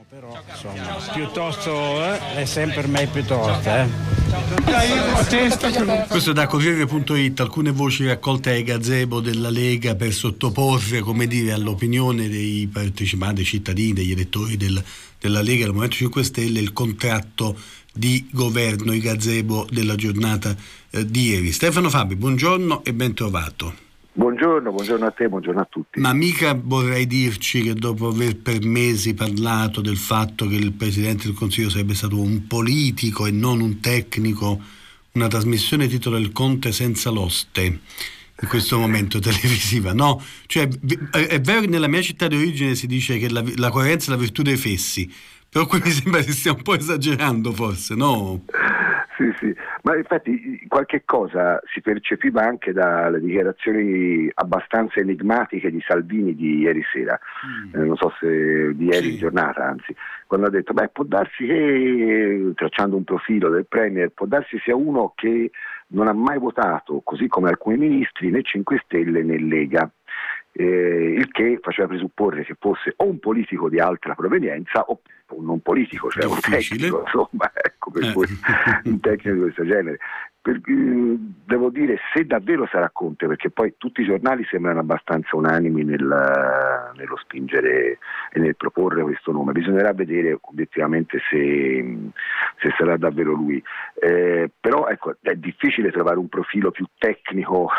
Però insomma, piuttosto è sempre me piuttosto. Questo è da Corriere.it, alcune voci raccolte ai gazebo della Lega per sottoporre, come dire, all'opinione dei partecipanti, cittadini, degli elettori della Lega, del Movimento 5 Stelle, il contratto di governo, i gazebo della giornata di ieri. Stefano Fabi, buongiorno e ben trovato. Buongiorno a te, buongiorno a tutti. Ma mica vorrei dirci che dopo aver per mesi parlato del fatto che il Presidente del Consiglio sarebbe stato un politico e non un tecnico, una trasmissione titola Il Conte senza l'oste in questo momento televisiva, no? Cioè è vero che nella mia città di origine si dice che la coerenza è la virtù dei fessi, però qui mi sembra che stia un po' esagerando forse, no? Sì, ma infatti qualche cosa si percepiva anche dalle dichiarazioni abbastanza enigmatiche di Salvini di ieri sera, non so se di ieri giornata, anzi, quando ha detto può darsi che, tracciando un profilo del Premier, può darsi sia uno che non ha mai votato, così come alcuni ministri, né 5 Stelle né Lega. Il che faceva presupporre che fosse o un politico di altra provenienza o un non politico, cioè un tecnico, insomma, ecco, per cui un tecnico di questo genere. Devo dire, se davvero sarà Conte, perché poi tutti i giornali sembrano abbastanza unanimi nello spingere e nel proporre questo nome, bisognerà vedere obiettivamente se sarà davvero lui, però ecco, è difficile trovare un profilo più tecnico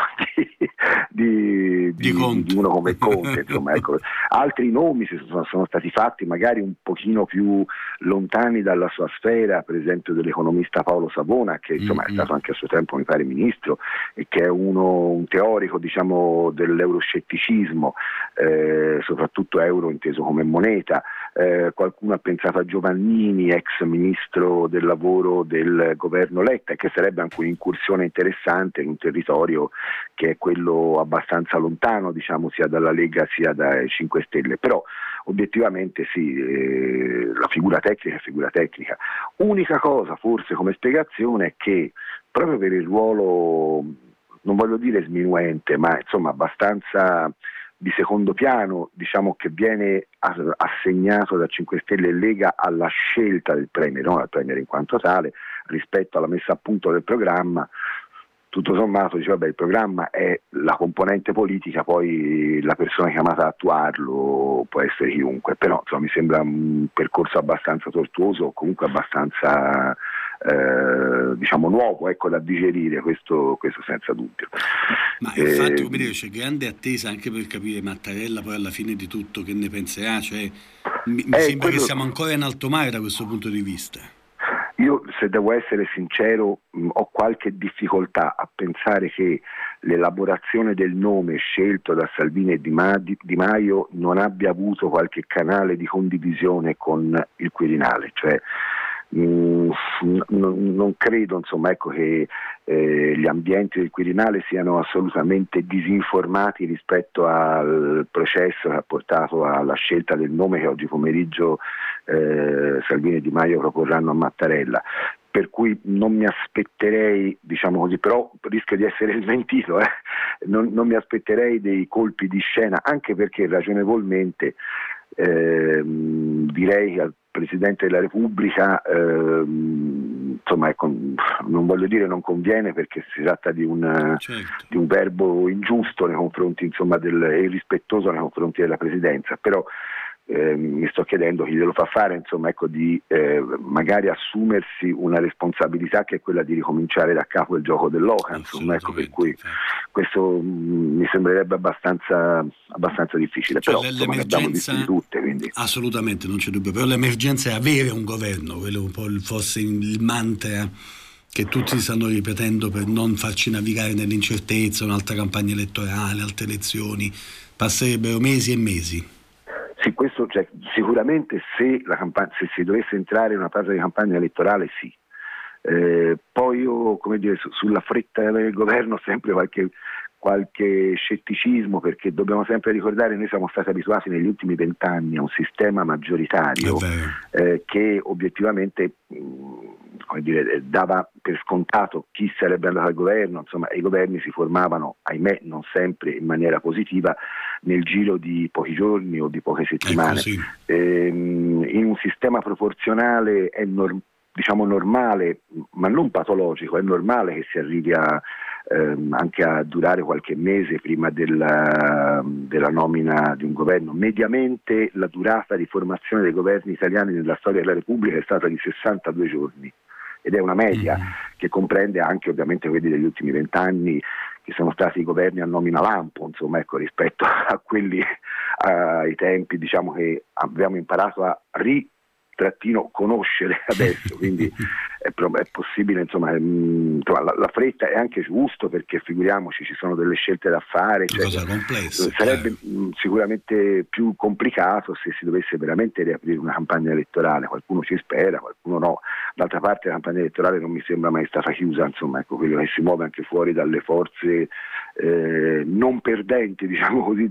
di uno come Conte, insomma, ecco. Altri nomi sono stati fatti magari un pochino più lontani dalla sua sfera, per esempio dell'economista Paolo Savona, che insomma è stato anche a suo tempo mi pare ministro e che è un teorico, diciamo, dell'euroscetticismo, soprattutto euro inteso come moneta. Qualcuno ha pensato a Giovannini, ex ministro del lavoro del governo Letta, che sarebbe anche un'incursione interessante in un territorio che è quello abbastanza lontano, diciamo, sia dalla Lega sia dai 5 Stelle, però obiettivamente sì, la figura tecnica è figura tecnica. Unica cosa forse come spiegazione è che proprio per il ruolo, non voglio dire sminuente, ma insomma abbastanza di secondo piano, diciamo, che viene assegnato da 5 Stelle e Lega alla scelta del Premier, non al Premier in quanto tale, rispetto alla messa a punto del programma. Tutto sommato dice il programma è la componente politica, poi la persona chiamata a attuarlo può essere chiunque, però insomma, mi sembra un percorso abbastanza tortuoso, comunque abbastanza diciamo nuovo, ecco, da digerire, questo senza dubbio. Ma infatti, come dire, c'è grande attesa anche per capire Mattarella poi alla fine di tutto che ne penserà, cioè mi sembra che siamo ancora in alto mare da questo punto di vista. Io, se devo essere sincero, ho qualche difficoltà a pensare che l'elaborazione del nome scelto da Salvini e Di Maio non abbia avuto qualche canale di condivisione con il Quirinale, cioè non credo, insomma, ecco, che gli ambienti del Quirinale siano assolutamente disinformati rispetto al processo che ha portato alla scelta del nome che oggi pomeriggio Salvini e Di Maio proporranno a Mattarella, per cui non mi aspetterei, diciamo così, però rischio di essere smentito, non mi aspetterei dei colpi di scena, anche perché ragionevolmente direi che al Presidente della Repubblica insomma, ecco, non voglio dire non conviene, perché si tratta di un verbo ingiusto nei confronti, insomma, irrispettoso nei confronti della Presidenza, però mi sto chiedendo chi glielo fa fare, insomma, ecco, di magari assumersi una responsabilità che è quella di ricominciare da capo il gioco dell'oca, insomma, ecco, per cui questo mi sembrerebbe abbastanza difficile, cioè, però insomma, ne abbiamo viste di tutte, quindi. Assolutamente, non c'è dubbio, però l'emergenza è avere un governo, quello un po' fosse il mantra che tutti stanno ripetendo per non farci navigare nell'incertezza, un'altra campagna elettorale, altre elezioni, passerebbero mesi e mesi. Sì, questo, cioè, sicuramente se si dovesse entrare in una fase di campagna elettorale, sì. Poi io, come dire, sulla fretta del governo sempre qualche scetticismo, perché dobbiamo sempre ricordare, noi siamo stati abituati negli ultimi 20 anni a un sistema maggioritario che obiettivamente come dire, dava per scontato chi sarebbe andato al governo, insomma, i governi si formavano, ahimè, non sempre in maniera positiva, nel giro di pochi giorni o di poche settimane. In un sistema proporzionale è normale, ma non patologico, è normale che si arrivi anche a durare qualche mese prima della nomina di un governo. Mediamente la durata di formazione dei governi italiani nella storia della Repubblica è stata di 62 giorni ed è una media che comprende anche ovviamente quelli degli ultimi 20 anni che sono stati i governi a nomina lampo, insomma, ecco, rispetto a quelli ai tempi, diciamo, che abbiamo imparato a conoscere adesso, quindi è possibile, insomma, la fretta è anche giusto, perché figuriamoci, ci sono delle scelte da fare, cioè, cosa complessa, sarebbe sicuramente più complicato se si dovesse veramente riaprire una campagna elettorale. Qualcuno ci spera, qualcuno no. D'altra parte la campagna elettorale non mi sembra mai stata chiusa, insomma, ecco, quello che si muove anche fuori dalle forze non perdenti, diciamo così,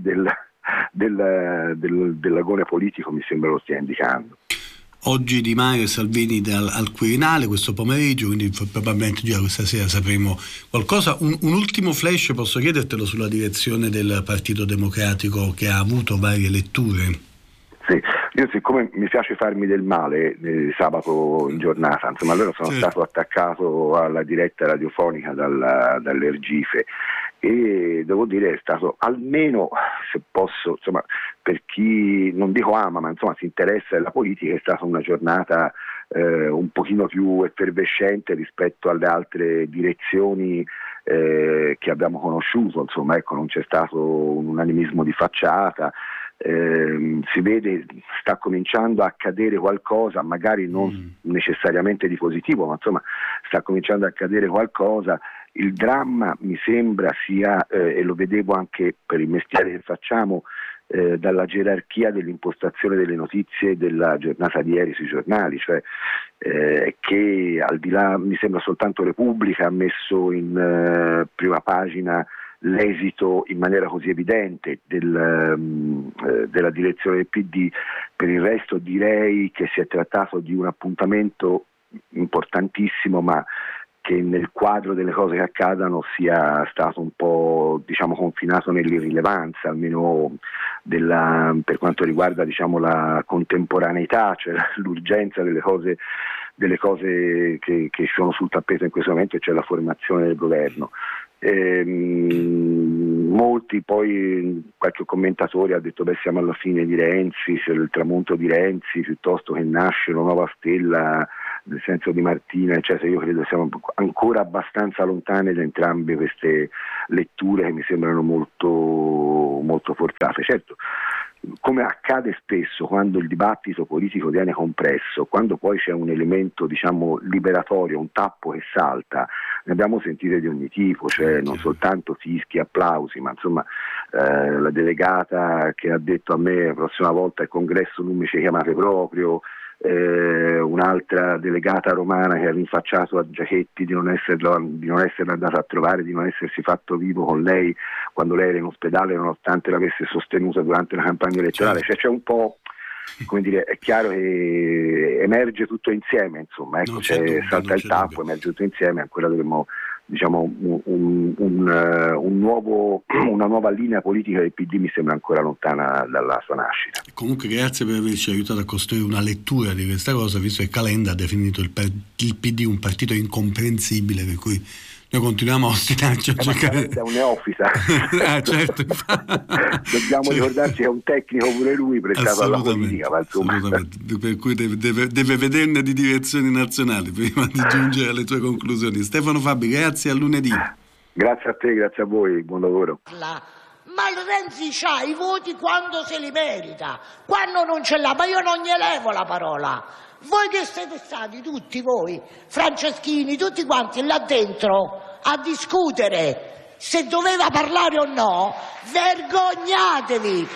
dell'agone politico, mi sembra lo stia indicando. Oggi Di Maio e Salvini al Quirinale questo pomeriggio, quindi probabilmente già questa sera sapremo qualcosa. Un ultimo flash, posso chiedertelo, sulla direzione del Partito Democratico, che ha avuto varie letture? Sì, io siccome mi piace farmi del male sabato in giornata, insomma, allora sono stato attaccato alla diretta radiofonica dall'Ergife, e devo dire è stato, almeno se posso, insomma, per chi non dico ama, ma insomma si interessa della politica, è stata una giornata un pochino più effervescente rispetto alle altre direzioni che abbiamo conosciuto, insomma, ecco, non c'è stato un unanimismo di facciata. Si vede, sta cominciando a accadere qualcosa, magari non necessariamente di positivo, ma insomma sta cominciando a accadere qualcosa. Il dramma mi sembra sia, e lo vedevo anche per il mestiere che facciamo, dalla gerarchia dell'impostazione delle notizie della giornata di ieri sui giornali, cioè che al di là, mi sembra soltanto Repubblica ha messo in prima pagina l'esito in maniera così evidente della direzione del PD. Per il resto direi che si è trattato di un appuntamento importantissimo, ma che nel quadro delle cose che accadono sia stato un po', diciamo, confinato nell'irrilevanza, almeno per quanto riguarda, diciamo, la contemporaneità, cioè l'urgenza delle cose che sono sul tappeto in questo momento, cioè la formazione del governo. Molti, poi qualche commentatore ha detto siamo alla fine di Renzi, c'è il tramonto di Renzi, piuttosto che nasce una nuova stella nel senso di Martina, eccetera. Io credo siamo ancora abbastanza lontane da entrambe queste letture, che mi sembrano molto, molto forzate. Certo, come accade spesso quando il dibattito politico viene compresso, quando poi c'è un elemento, diciamo, liberatorio, un tappo che salta, ne abbiamo sentite di ogni tipo, cioè non soltanto fischi, applausi, ma insomma la delegata che ha detto a me la prossima volta il congresso non mi ci chiamate proprio, un'altra delegata romana che ha rinfacciato a Giachetti di non essere andata a trovare, di non essersi fatto vivo con lei quando lei era in ospedale, nonostante l'avesse sostenuta durante la campagna elettorale. Cioè c'è un po', come dire, è chiaro che emerge tutto insieme, insomma, ecco, salta il tappo, emerge tutto insieme, ancora dovremmo, diciamo, una nuova linea politica del PD mi sembra ancora lontana dalla sua nascita. Comunque grazie per averci aiutato a costruire una lettura di questa cosa, visto che Calenda ha definito il PD un partito incomprensibile, per cui noi continuiamo a ostinarci a cercare. È un neofita. Certo. Dobbiamo ricordarci che è un tecnico pure lui, prestato alla politica, ma insomma. Assolutamente, per cui deve vederne di direzioni nazionali prima di giungere alle tue conclusioni. Stefano Fabi, grazie, a lunedì. Grazie a te, grazie a voi, buon lavoro. Ma il Renzi c'ha i voti quando se li merita, quando non ce l'ha, ma io non gli levo la parola. Voi che siete stati, tutti voi, Franceschini, tutti quanti là dentro a discutere se doveva parlare o no, vergognatevi,